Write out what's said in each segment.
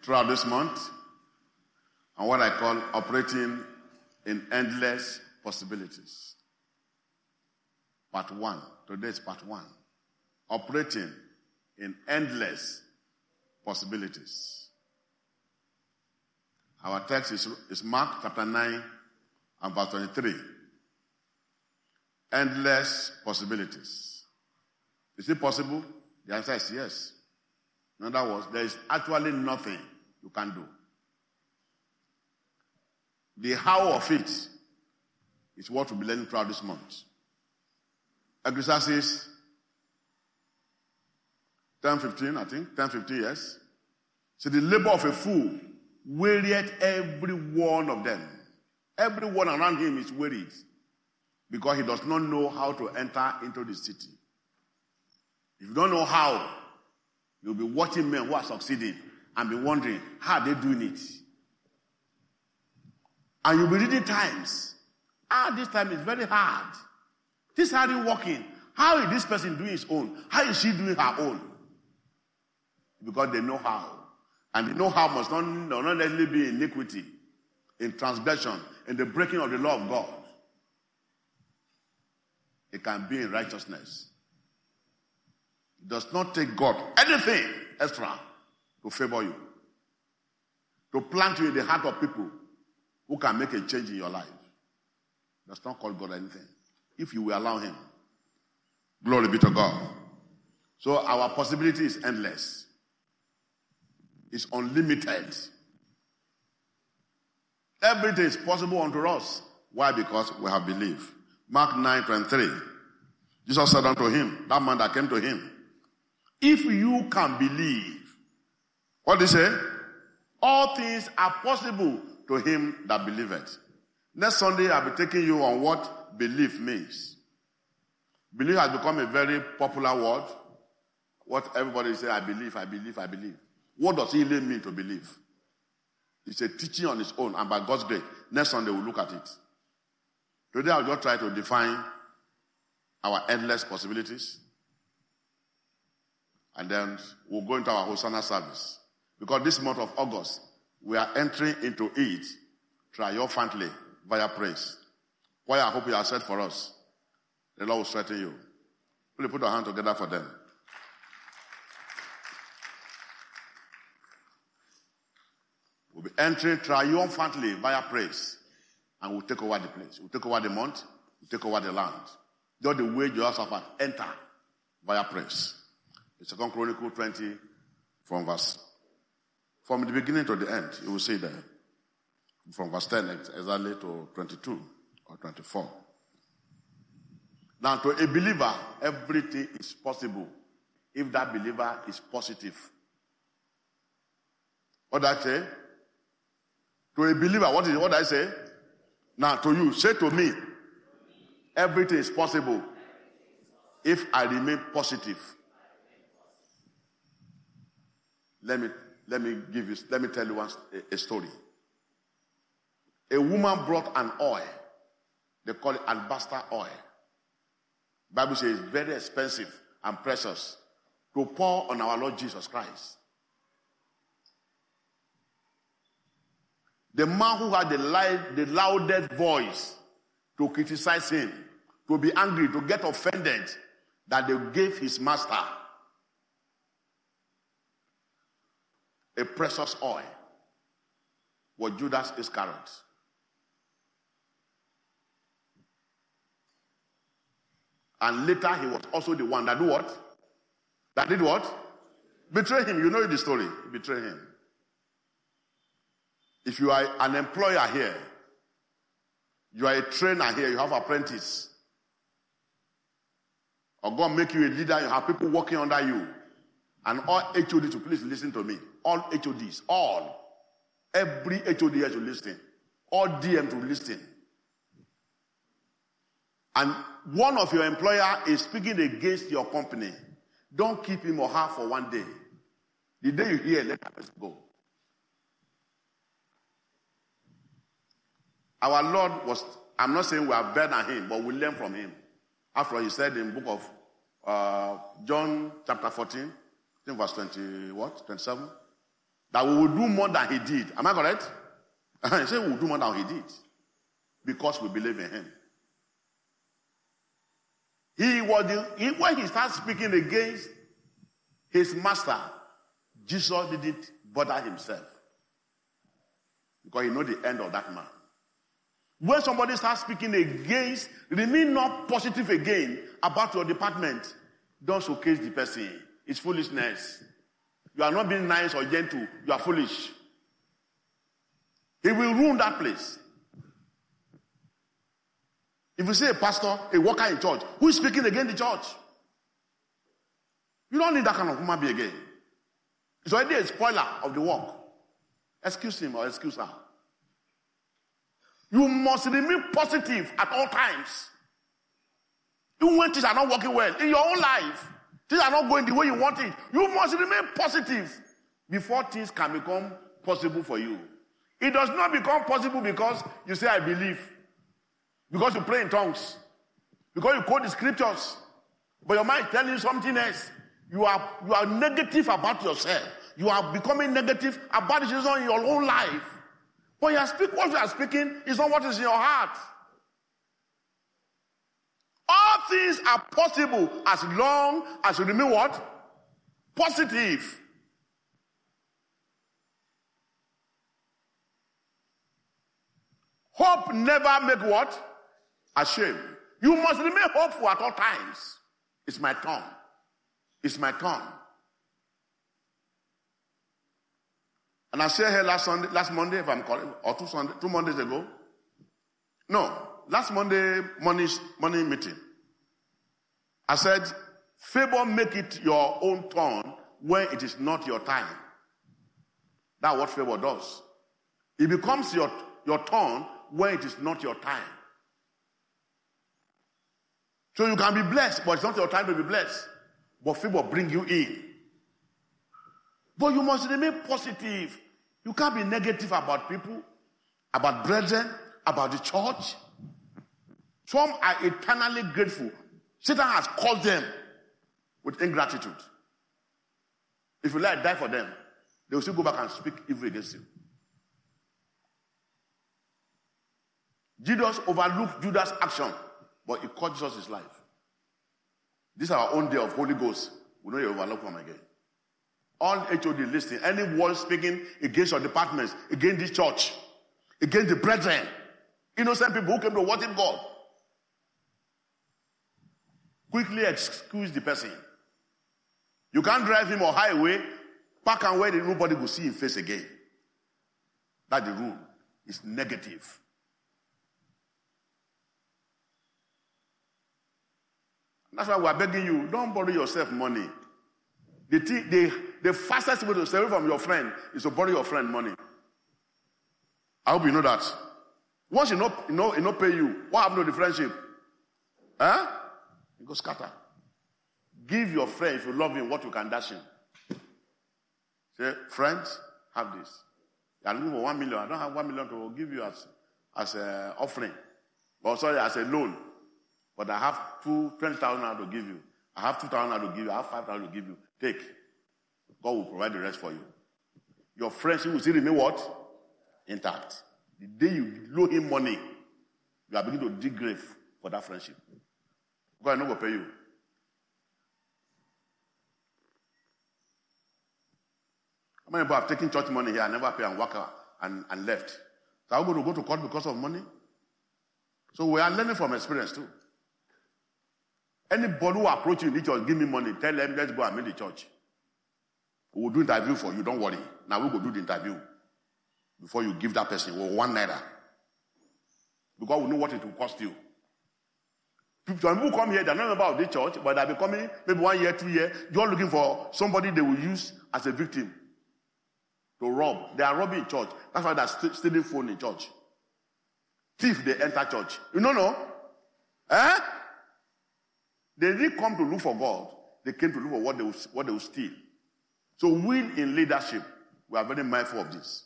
throughout this month on what I call operating in endless possibilities. Part 1. Today is part 1. Operating in endless possibilities. Our text is Mark chapter 9 and verse 23. Endless possibilities. Is it possible? The answer is yes. In other words, there is actually nothing you can do. The how of it is what we'll be learning throughout this month. Ecclesiastes 10:15, I think. 10:15, yes. So the labor of a fool wearieth every one of them. Everyone around him is wearied because he does not know how to enter into the city. If you don't know how, you'll be watching men who are succeeding and be wondering, how are they doing it? And you'll be reading times. This time is very hard. This hard in working. How is this person doing his own? How is she doing her own? Because they know how. And the know-how must not necessarily be iniquity, in transgression, in the breaking of the law of God. It can be in righteousness. It does not take God anything extra to favor you, to plant you in the heart of people who can make a change in your life. It does not cost God anything, if you will allow him. Glory be to God. So our possibility is endless. It's unlimited. Everything is possible unto us. Why? Because we have believed. Mark 9:23. Jesus said unto him, that man that came to him, if you can believe, what did he say? All things are possible to him that believeth. Next Sunday, I'll be taking you on what belief means. Belief has become a very popular word. What everybody say, I believe, I believe, I believe. What does it really mean to believe? It's a teaching on its own, and by God's grace, next Sunday we'll look at it. Today I'll just try to define our endless possibilities, and then we'll go into our Hosanna service. Because this month of August, we are entering into it triumphantly via praise. Why I hope you are set for us. The Lord will strengthen you. Please put our hands together for them. We'll be entering triumphantly via praise. And we'll take over the place. We'll take over the month. We'll take over the land. Just the way Jehoshaphat enter via praise. The 2 Chronicles 20 from the beginning to the end. You will see there. From verse 10 exactly to 22 or 24. Now to a believer, everything is possible if that believer is positive. What did I say? To a believer, what did I say? Now to you, say to me, everything is possible if I remain positive. Let me tell you a story. A woman brought an oil. They call it alabaster oil. The Bible says it's very expensive and precious to pour on our Lord Jesus Christ. The man who had the loudest voice to criticize him, to be angry, to get offended that they gave his master a precious oil was Judas Iscariot. And later he was also the one that did what? That did what? Betray him. You know the story. Betray him. If you are an employer here, you are a trainer here, you have apprentice, or God make you a leader, you have people working under you, and all HODs, to please listen to me. All HODs, every HOD here should listen. All DM to listen. And one of your employer is speaking against your company. Don't keep him or her for one day. The day you hear, let us go. Our Lord was, I'm not saying we are better than him, but we learn from him. After all, he said in the book of John chapter 14, I think verse 27. That we will do more than he did. Am I correct? He said we will do more than he did. Because we believe in him. When he started speaking against his master, Jesus didn't bother himself. Because he knows the end of that man. When somebody starts speaking against, remain not positive again about your department, don't showcase the person. It's foolishness. You are not being nice or gentle. You are foolish. He will ruin that place. If you say a pastor, a worker in church, who is speaking against the church? You don't need that kind of human being again. It's already a spoiler of the work. Excuse him or excuse her. You must remain positive at all times. Even when things are not working well in your own life, things are not going the way you want it, you must remain positive before things can become possible for you. It does not become possible because you say, I believe. Because you pray in tongues. Because you quote the scriptures. But your mind is telling you something else. You are negative about yourself. You are becoming negative about the situation in your own life. But what you are speaking is not what is in your heart. All things are possible as long as you remain what? Positive. Hope never make what? Ashamed. You must remain hopeful at all times. It's my turn. It's my turn. And I said here last Monday, if I'm correct, or 2 Mondays ago. No, last Monday morning meeting. I said, favor make it your own turn when it is not your time. That's what favor does. It becomes your turn when it is not your time. So you can be blessed, but it's not your time to be blessed. But favor bring you in. But you must remain positive. You can't be negative about people, about brethren, about the church. Some are eternally grateful. Satan has called them with ingratitude. If you die for them, they will still go back and speak evil against you. Jesus overlooked Judas' action, but he cost Jesus his life. This is our own day of Holy Ghost. We know you overlook them again. All HOD listening, any word speaking against your departments, against this church, against the brethren, innocent people who came to worship God, quickly excuse the person. You can't drive him on highway, park and where nobody will see him face again. That's the rule. It's negative. That's why we are begging you, don't borrow yourself money. The fastest way to stay away from your friend is to borrow your friend money. I hope you know that. Once you know pay you, what happened to the friendship? Huh? You go scatter. Give your friend, if you love him, what you can dash him. Say, friends, have this. You are looking for 1 million. I don't have 1 million to give you as an offering. Or sorry, as a loan. But I have 20,000 to give you. I have 2,000 to give you. I have 5,000 to give you. Take. God will provide the rest for you. Your friendship will still remain what? Intact. The day you loan him money, you are beginning to dig grave for that friendship. God is not going to pay you. How many people have taken church money here and never pay and walk out and left? So are we going to go to court because of money? So we are learning from experience too. Anybody who approach you in the church, give me money, tell them, let's go and meet the church. We will do interview for you, don't worry. Now we will do the interview before you give that person 1 naira. Because we know what it will cost you. Some people come here, they're not a member of the church, but they'll be coming maybe 1 year, 2 years. You're looking for somebody they will use as a victim to rob. They are robbing in church. That's why they're stealing phone in church. Thief, they enter church. You don't know? Eh? They didn't come to look for God. They came to look for what they will steal. So we in leadership, we are very mindful of this.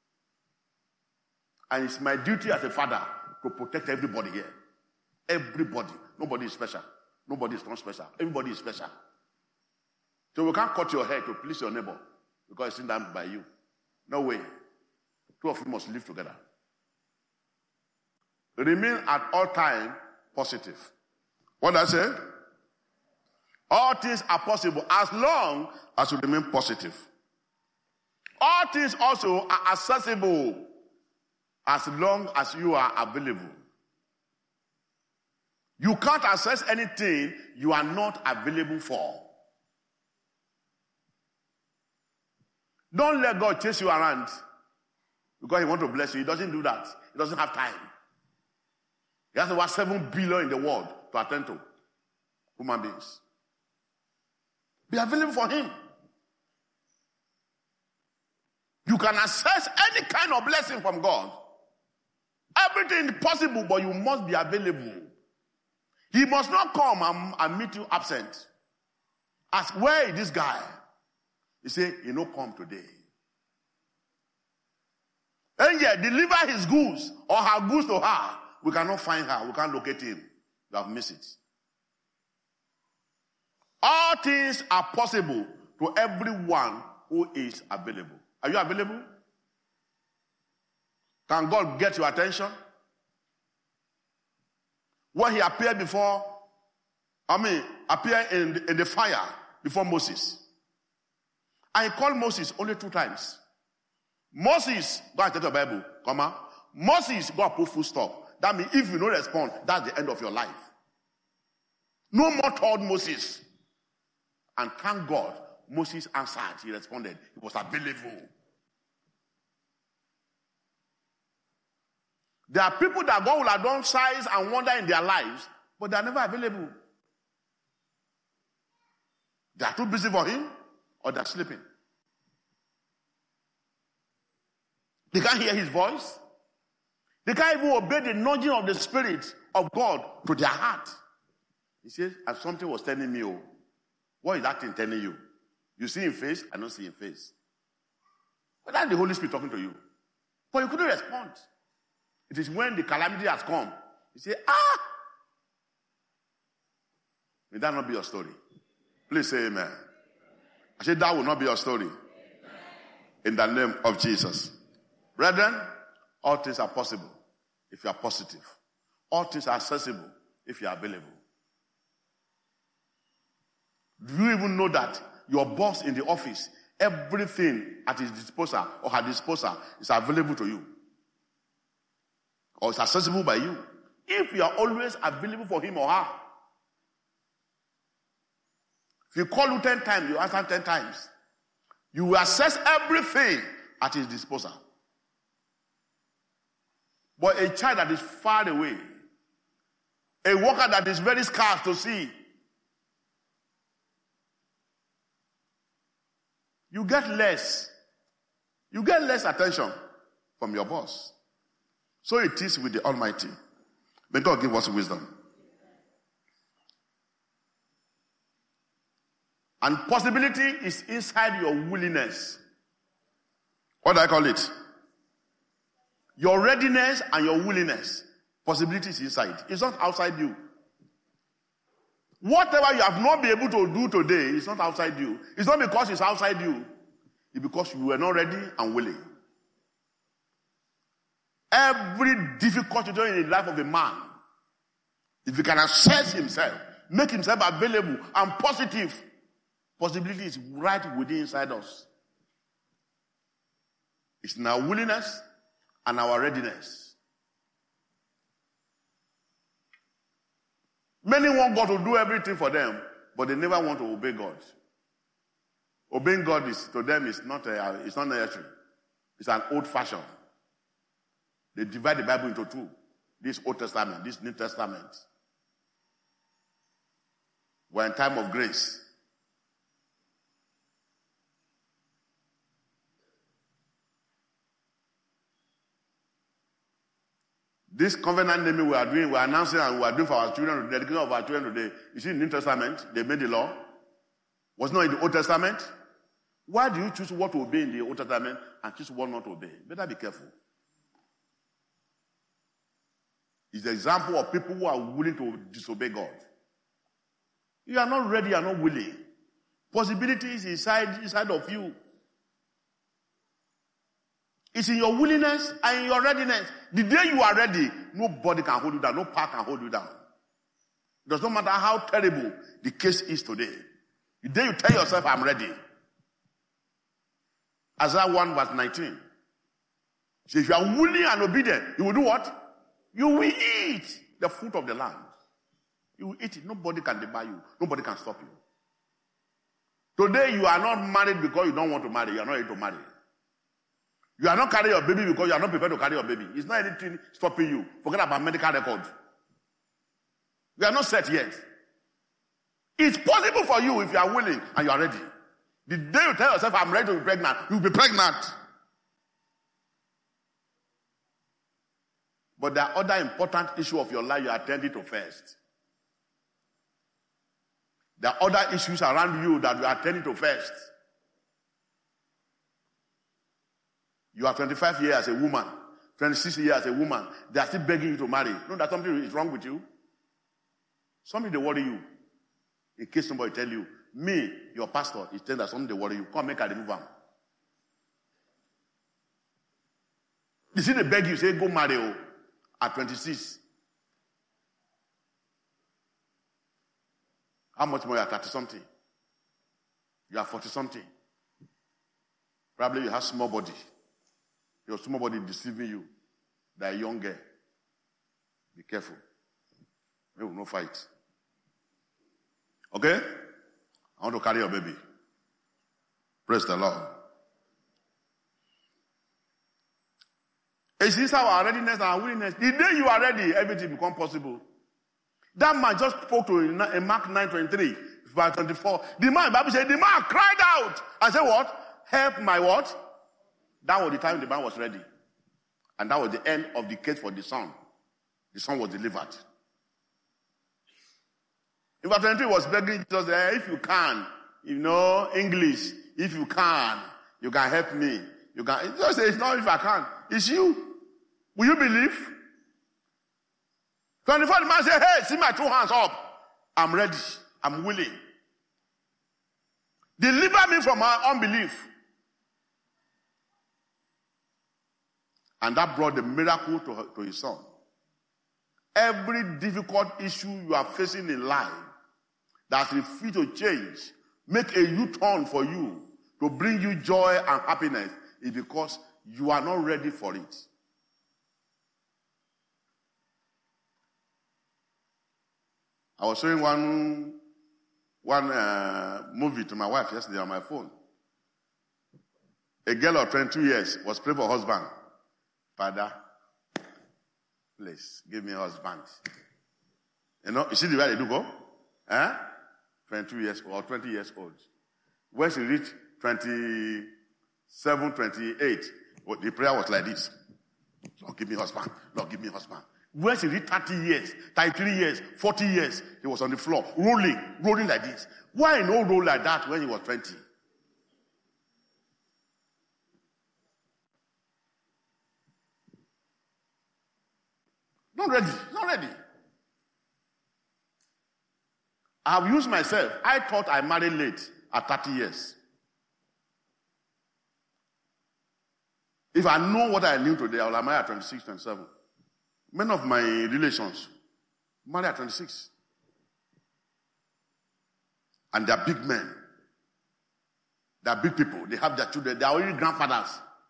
And it's my duty as a father to protect everybody here. Everybody. Nobody is special. Nobody is not special. Everybody is special. So we can't cut your hair to please your neighbor because it's done by you. No way. Two of you must live together. Remain at all time positive. What I said? All things are possible as long as you remain positive. All things also are accessible as long as you are available. You can't access anything you are not available for. Don't let God chase you around because he wants to bless you. He doesn't do that. He doesn't have time. He has over 7 billion in the world to attend to. Human beings. Be available for him. You can access any kind of blessing from God. Everything is possible, but you must be available. He must not come and meet you absent. Ask, where is this guy? He say, he no come today. And yet, deliver his goods or her goods to her. We cannot find her. We can't locate him. You have missed it. All things are possible to everyone who is available. Are you available? Can God get your attention? When he appeared appeared in the fire before Moses. And he called Moses only 2 times. Moses, go and take your Bible, Moses, go and put full stop. That means if you don't respond, that's the end of your life. No more told Moses. And thank God, Moses answered. He responded. He was available. There are people that God will have done signs and wonder in their lives, but they are never available. They are too busy for him, or they are sleeping. They can't hear his voice. They can't even obey the nudging of the Spirit of God to their heart. He says, and something was telling me, oh, what is that thing telling you? You see him face, I don't see him face. But that's the Holy Spirit talking to you. But you couldn't respond. It is when the calamity has come, you say, May that not be your story. Please say amen. I said that will not be your story. In the name of Jesus. Brethren, all things are possible if you are positive. All things are accessible if you are available. Do you even know that your boss in the office, everything at his disposal or her disposal is available to you? Or is accessible by you? If you are always available for him or her. If you call you 10 times, you answer 10 times. You will access everything at his disposal. But a child that is far away, a worker that is very scarce to see, you get less attention from your boss. So it is with the Almighty. May God give us wisdom. And possibility is inside your willingness. What do I call it? Your readiness and your willingness. Possibility is inside. It's not outside you. Whatever you have not been able to do today is not outside you. It's not because it's outside you. It's because you were not ready and willing. Every difficult situation in the life of a man, if he can assess himself, make himself available and positive, possibility is right within inside us. It's in our willingness and our readiness. Many want God to do everything for them, but they never want to obey God. Obeying God to them is not necessary. It's an old fashion. They divide the Bible into 2. This Old Testament, this New Testament. We're in time of grace. This covenant naming we are doing, we are announcing and we are doing for our children, the dedication of our children today. You see in the New Testament, they made the law. Was not in the Old Testament. Why do you choose what to obey in the Old Testament and choose what not to obey? Better be careful. It's the example of people who are willing to disobey God. You are not ready, you are not willing. Possibilities inside of you. It's in your willingness and in your readiness. The day you are ready, nobody can hold you down. No power can hold you down. It does not matter how terrible the case is today. The day you tell yourself, I'm ready. Isaiah 1 verse 19. So if you are willing and obedient, you will do what? You will eat the fruit of the land. You will eat it. Nobody can debar you. Nobody can stop you. Today you are not married because you don't want to marry. You are not ready to marry. You are not carrying your baby because you are not prepared to carry your baby. It's not anything stopping you. Forget about medical record. You are not set yet. It's possible for you if you are willing and you are ready. The day you tell yourself, I'm ready to be pregnant, you'll be pregnant. But there are other important issues of your life you are attending to first. There are other issues around you that you are attending to first. You are 25 years as a woman, 26 years as a woman. They are still begging you to marry. You know that something is wrong with you? Something they worry you. In case somebody tell you, me, your pastor, is telling that something they worry you. Come make a remove them. You see, they beg you, say, go marry at 26. How much more you are 30-something? You are 40-something. Probably you have small body. Your small body deceiving you. That young girl. Be careful. They will not fight. Okay? I want to carry your baby. Praise the Lord. Is this our readiness and our willingness? The day you are ready, everything becomes possible. That man just spoke to in Mark 9:23, verse 24. The Bible said, the man cried out and said, what? Help my what? That was the time the man was ready. And that was the end of the case for the son. The son was delivered. In verse 23, was begging Jesus, if you can, English, if you can help me. You can. It just says, it's not if I can. It's you. Will you believe? 24, the man said, hey, see my two hands up. I'm ready. I'm willing. Deliver me from my unbelief. And that brought the miracle to his son. Every difficult issue you are facing in life that refuse to change, make a U-turn for you to bring you joy and happiness, is because you are not ready for it. I was showing one movie to my wife yesterday on my phone. A girl of 22 years was praying for a husband. Father, please give me a husband. You see the way they do go? 22 years old, 20 years old. When she reached 27, 28, the prayer was like this. Lord, give me a husband. Lord, give me a husband. When she reached 30 years, 33 years, 40 years, he was on the floor, rolling like this. Why no roll like that when he was 20? Not ready. I have used myself. I thought I married late at 30 years. If I know what I knew today, I would have married at 26, 27. Many of my relations married at 26. And they are big men. They are big people. They have their children. They are already grandfathers.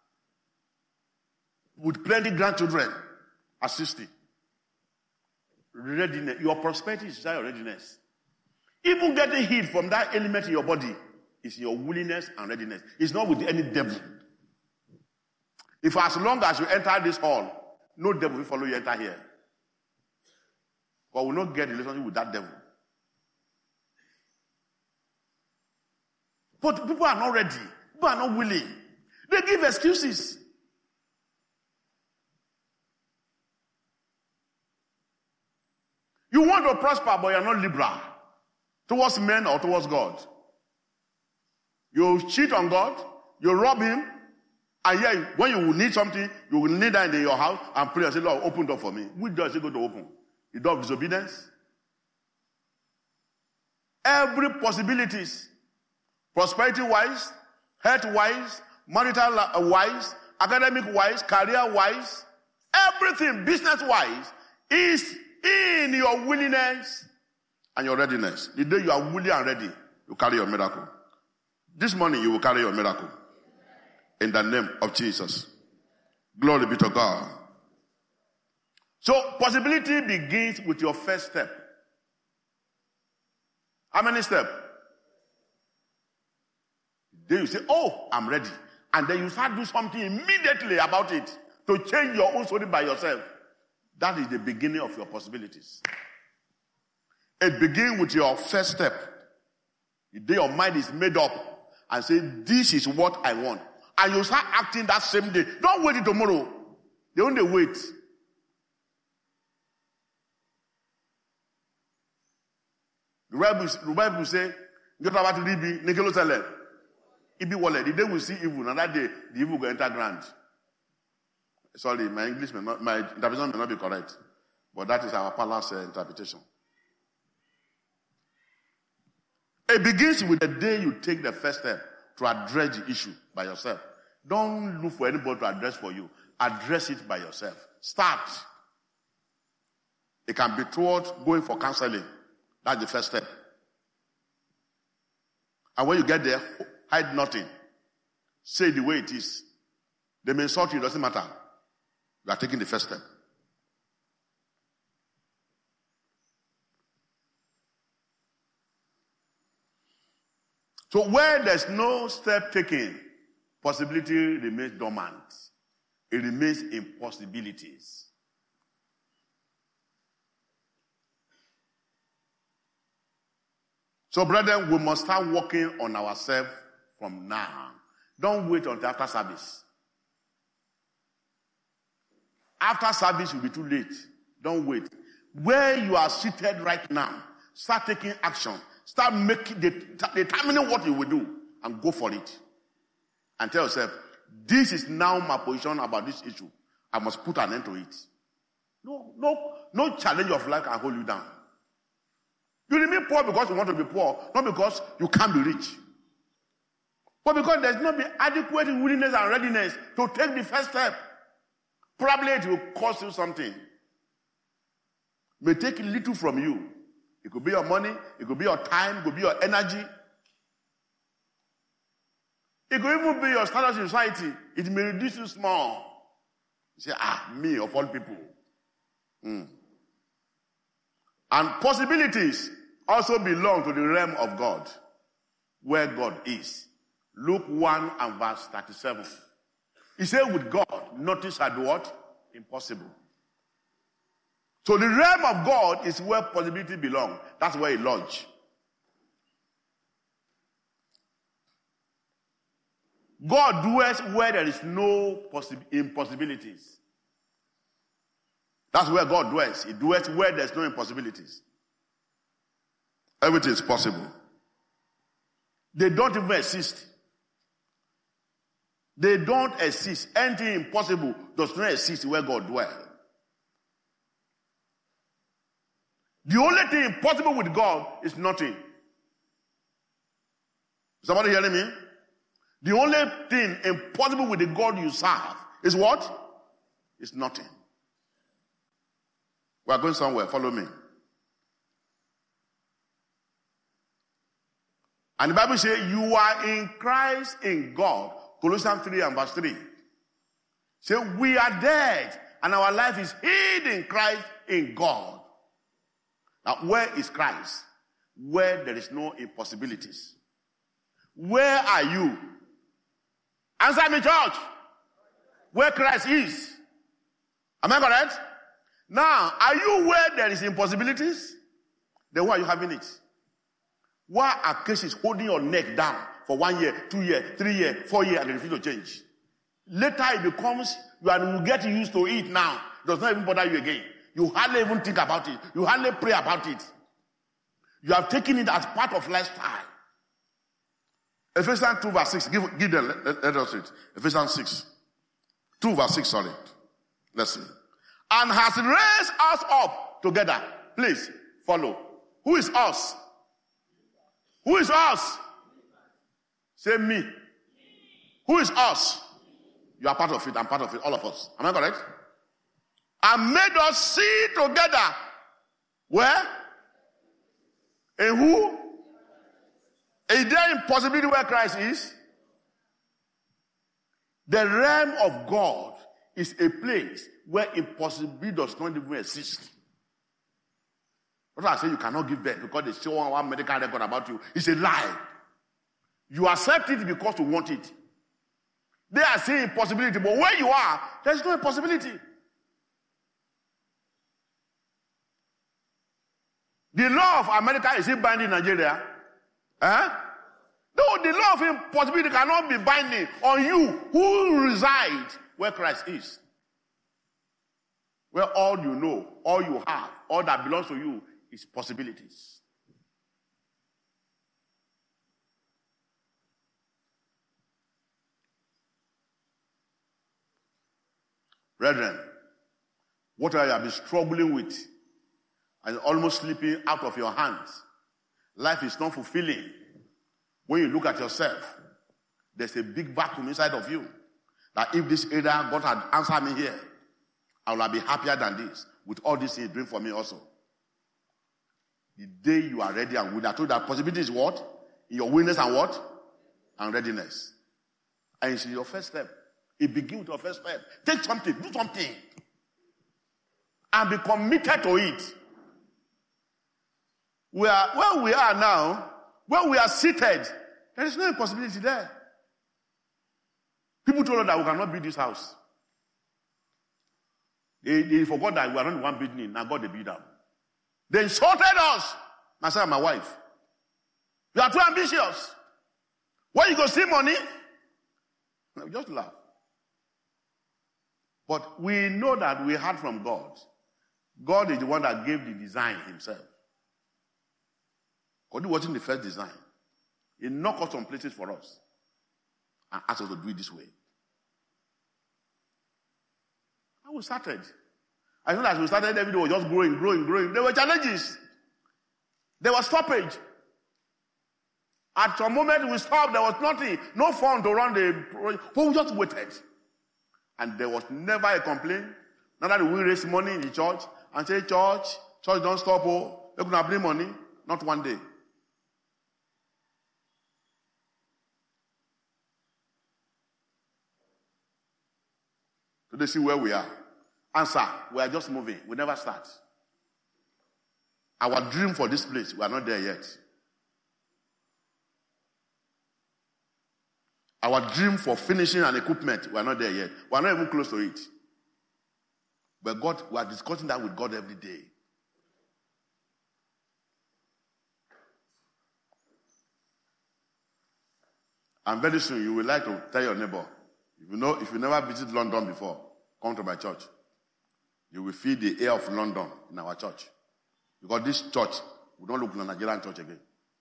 With plenty grandchildren at 60. Readiness. Your prosperity is your readiness. Even getting healed from that element in your body is your willingness and readiness. It's not with any devil. If as long as you enter this hall, no devil will follow you enter here. But will not get a relationship with that devil. But people are not ready. People are not willing. They give excuses. You want to prosper, but you're not liberal. Towards men or towards God. You cheat on God, you rob him, and yet when you will need something, you will kneel down in your house and pray and say, Lord, open the door for me. Which door is he going to open? The door of disobedience? Every possibilities, prosperity-wise, health-wise, marital-wise, academic-wise, career-wise, everything business-wise is in your willingness and your readiness. The day you are willing and ready, you carry your miracle. This morning you will carry your miracle. In the name of Jesus. Glory be to God. So possibility begins with your first step. How many steps? Then you say, oh, I'm ready. And then you start doing something immediately about it to change your own story by yourself. That is the beginning of your possibilities. It begins with your first step. The day your mind is made up and say, this is what I want. And you start acting that same day. Don't wait till tomorrow. They only wait. The Bible say, get about to be Nikelo Sele. Ibi wallet. The day we see evil, and that day the evil will enter ground. Sorry, my interpretation may not be correct. But that is our palace interpretation. It begins with the day you take the first step to address the issue by yourself. Don't look for anybody to address for you. Address it by yourself. Start. It can be towards going for counseling. That's the first step. And when you get there, hide nothing. Say the way it is. They may insult you, it doesn't matter. You are taking the first step. So where there's no step taken, possibility remains dormant. It remains impossibilities. So, brethren, we must start working on ourselves from now. Don't wait until after service. After service will be too late. Don't wait. Where you are seated right now, start taking action. Start determining what you will do and go for it. And tell yourself, this is now my position about this issue. I must put an end to it. No challenge of life can hold you down. You remain poor because you want to be poor, not because you can't be rich. But because there's not be adequate willingness and readiness to take the first step. Probably it will cost you something. It may take little from you. It could be your money, it could be your time, it could be your energy. It could even be your status in society. It may reduce you small. You say, me of all people. And possibilities also belong to the realm of God, where God is. Luke 1 and verse 37. He said, with God, nothing shall be what? Impossible. So the realm of God is where possibility belongs. That's where it lodges. God dwells where there is no impossibilities. That's where God dwells. He dwells where there's no impossibilities. Everything is possible. They don't even exist. They don't exist. Anything impossible does not exist where God dwells. The only thing impossible with God is nothing. Somebody hearing me? The only thing impossible with the God you serve is what? It's nothing. We are going somewhere. Follow me. And the Bible says, you are in Christ in God. Colossians 3 and verse 3. Say, we are dead and our life is hid in Christ in God. Now, where is Christ? Where there is no impossibilities. Where are you? Answer me, church. Where Christ is. Am I correct? Now, are you where there is impossibilities? Then why are you having it? Why are cases holding your neck down for 1 year, 2 years, 3 years, 4 years, and they refuse to change? Later it becomes, you will get used to it now. It does not even bother you again. You hardly even think about it. You hardly pray about it. You have taken it as part of lifestyle. Ephesians 2 verse 6. Give them, let us read. Ephesians 6. 2 verse 6, sorry. Let's see. And has raised us up together. Please, follow. Who is us? Who is us? Say me. Who is us? You are part of it, I'm part of it, all of us. Am I correct? And made us see together. Where? In who? Is there impossibility where Christ is? The realm of God is a place where impossibility does not even exist. That's why I say you cannot give birth because they show one medical record about you. It's a lie. You accept it because you want it. They are saying impossibility, but where you are, there's no impossibility. The law of America is it binding Nigeria? No, the law of impossibility cannot be binding on you who resides where Christ is. Where all you know, all you have, all that belongs to you is possibilities. Brethren, what I have been struggling with and almost slipping out of your hands. Life is not fulfilling. When you look at yourself, there's a big vacuum inside of you. That if this area God had answered me here, I will be happier than this. With all this He's doing for me also. The day you are ready and willing, I told you that possibility is what? In your willingness and what? And readiness. And it's your first step. It begins with your first step. Take something, do something. And be committed to it. Where we are now, where we are seated, there is no impossibility there. People told us that we cannot build this house. They forgot that we are not the one building it. Now God they build them. They insulted us, myself and my wife. You are too ambitious. Where you go see money? No, just laugh. But we know that we heard from God. God is the one that gave the design himself. God wasn't the first design. He knocked out some places for us and asked us to do it this way. And we started. I know that as we started, every day was just growing. There were challenges. There was stoppage. At some moment we stopped, there was nothing, no fund to run the project. But we just waited. And there was never a complaint. Neither did we raise money in the church and say, church don't stop, you're going to bring money. Not one day. Today, see where we are. Answer, we are just moving. We never start. Our dream for this place, we are not there yet. Our dream for finishing an equipment, we are not there yet. We are not even close to it. But God, we are discussing that with God every day. And very soon you will like to tell your neighbor, if you never visited London before, come to my church. You will feel the air of London in our church. Because this church will not look like a Nigerian church again.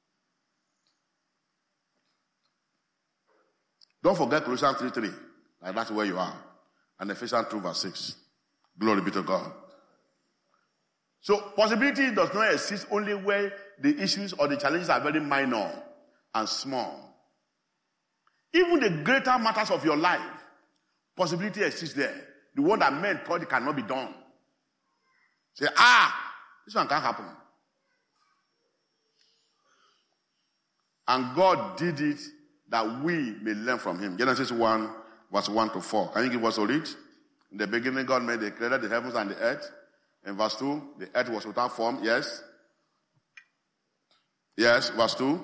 Don't forget Colossians 3:3. Like that's where you are. And Ephesians 2 verse 6. Glory be to God. So possibility does not exist only where the issues or the challenges are very minor and small. Even the greater matters of your life, possibility exists there. The one that men thought it cannot be done. Say, this one can't happen. And God did it that we may learn from him. Genesis 1, verse 1 to 4. Can you give us a read? In the beginning, God created the heavens and the earth. In verse 2, the earth was without form. Yes. Yes, verse 2.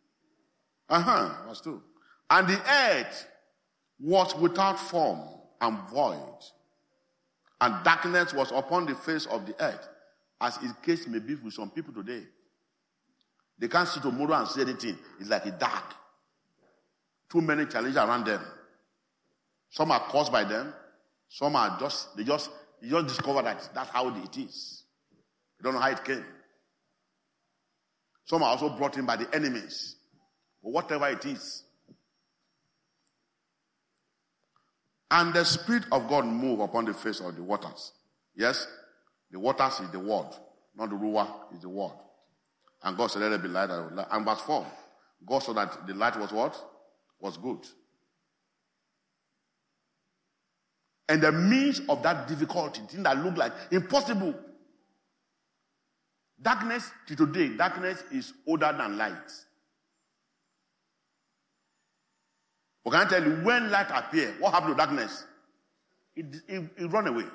Verse 2. And the earth was without form and void. And darkness was upon the face of the earth, as the case may be with some people today. They can't see tomorrow and see anything. It's like a dark. Too many challenges around them. Some are caused by them. Some are they just discover that that's how it is. They don't know how it came. Some are also brought in by the enemies. But whatever it is. And the Spirit of God moved upon the face of the waters. Yes? The waters is the word. Not the ruler, is the word. And God said, let there be light. And verse 4. God saw that the light was what? Was good. And the means of that difficulty, thing that looked like impossible. Darkness to today, darkness is older than light. But can I tell you, when light appears, what happened to darkness? It run away.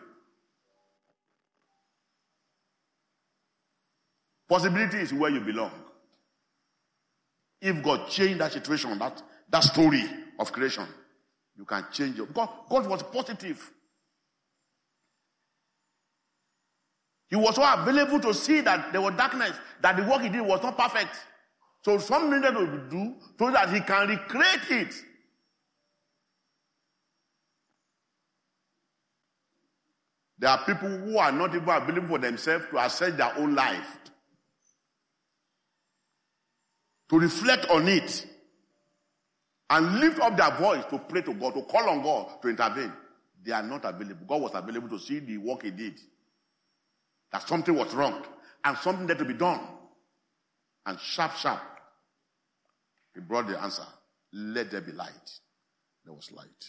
Possibility is where you belong. If God changed that situation, that story of creation, you can change it. God was positive. He was so available to see that there was darkness, that the work he did was not perfect. So something needed to do so that he can recreate it. There are people who are not even available for themselves to assess their own life, to reflect on it, and lift up their voice to pray to God, to call on God to intervene. They are not available. God was available to see the work he did. That something was wrong and something had to be done. And sharp, he brought the answer. Let there be light. There was light.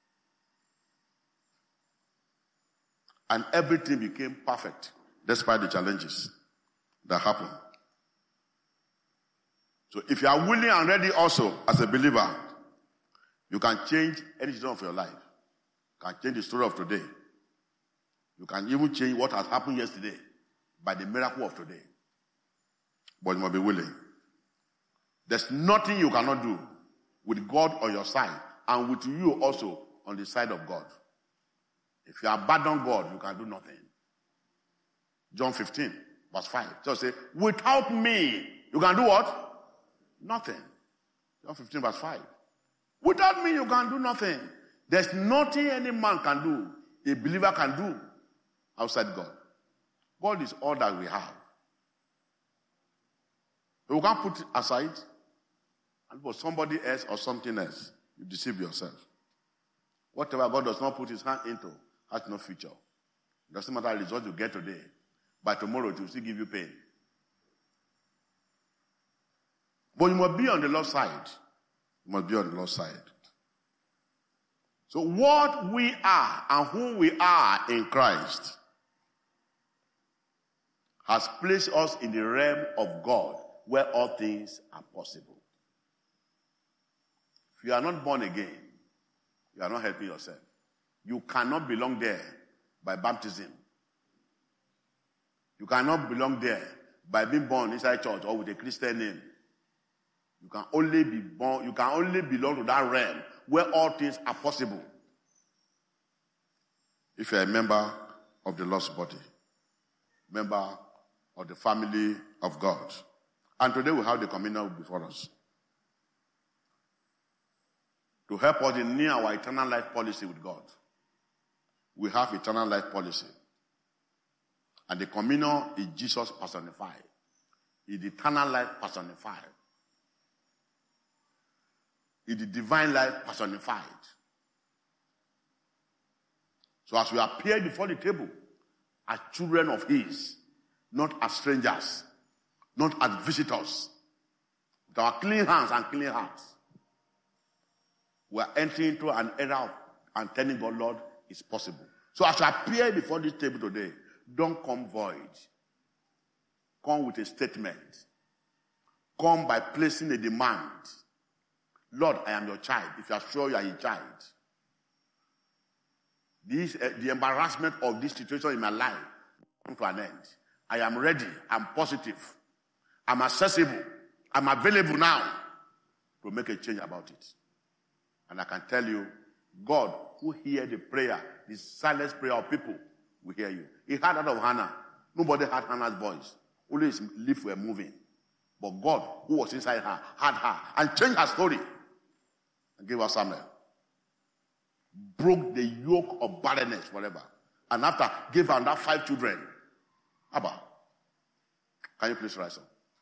And everything became perfect despite the challenges that happened. So if you are willing and ready also as a believer, you can change any situation of your life. You can change the story of today. You can even change what has happened yesterday by the miracle of today. But you must be willing. There's nothing you cannot do with God on your side and with you also on the side of God. If you abandon God, you can do nothing. John 15, verse 5. So say, without me, you can do what? Nothing. John 15, verse 5. Without me, you can do nothing. There's nothing any man can do, a believer can do outside God. God is all that we have. You can't put it aside and for somebody else or something else. You deceive yourself. Whatever God does not put his hand into has no future. It doesn't matter the result you get today. By tomorrow, it will still give you pain. But you must be on the Lord's side. You must be on the Lord's side. So what we are and who we are in Christ has placed us in the realm of God where all things are possible. If you are not born again, you are not helping yourself. You cannot belong there by baptism. You cannot belong there by being born inside church or with a Christian name. You can only be born, you can only belong to that realm where all things are possible. If you're a member of the Lord's body, member of the family of God. And today we have the communion before us to help us in our eternal life policy with God. We have eternal life policy. And the communion is Jesus personified. It's the eternal life personified. It's the divine life personified. So as we appear before the table as children of his, not as strangers, not as visitors, with our clean hands and clean hearts, we are entering into an era of and telling God, Lord, it's possible. So as you appear before this table today, don't come void. Come with a statement. Come by placing a demand. Lord, I am your child. If you are sure you are a child. The embarrassment of this situation in my life come to an end. I am ready. I'm positive. I'm accessible. I'm available now to make a change about it. And I can tell you, God, who hears the prayer, the silent prayer of people, will hear you. He heard that of Hannah. Nobody heard Hannah's voice. Only his lips were moving. But God, who was inside her, heard her and changed her story and gave her Samuel. Broke the yoke of barrenness forever. And after, gave her that 5 children. Abba, can you please rise up?